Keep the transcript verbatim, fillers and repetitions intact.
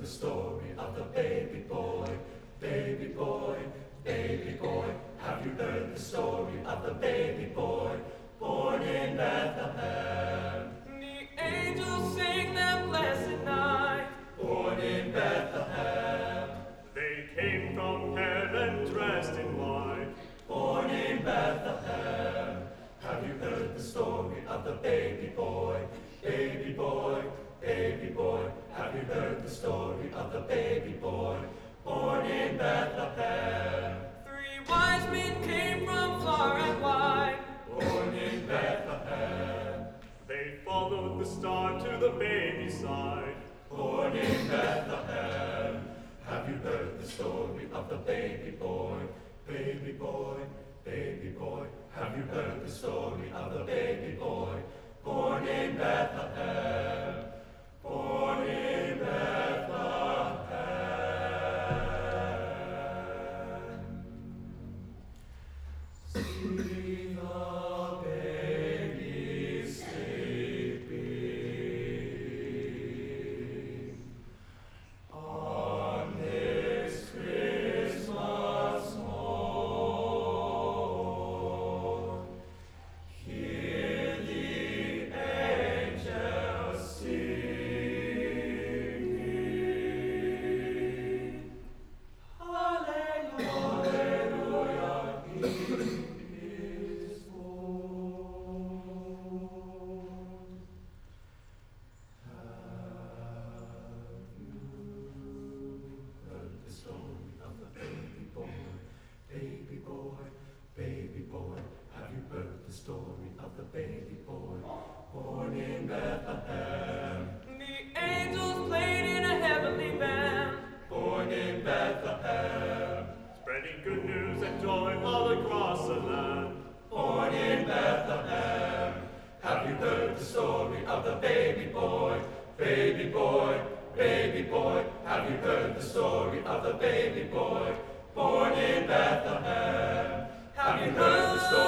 the story of the baby boy? Baby boy, baby boy, have you heard the story of the baby boy born in Bethlehem? The angels sing that blessed night, Born in Bethlehem. They came from heaven dressed in white. Born in Bethlehem. Have you heard the story of the baby boy? Baby boy, baby boy, have you heard the story of the baby boy born in Bethlehem? three wise men came from far and wide, Born in Bethlehem. They followed the star to the baby's side. Born in Bethlehem. Have you heard the story of the baby boy? Baby boy, baby boy, have you heard the story of the baby boy born in Bethlehem? Born in Bethlehem. See the baby sleeping on this Christmas morn. Hear the angels singing. Hallelujah, He is born. Have you heard the story of the baby boy? Baby boy, baby boy, have you heard the story of the baby boy born in Bethlehem? the angels played in a heavenly band, Born in Bethlehem. Spreading good news and joy all across the land. Born in Bethlehem. Have you heard the story of the baby boy? Baby boy, baby boy, have you heard the story of the baby boy born in Bethlehem? Have you heard the story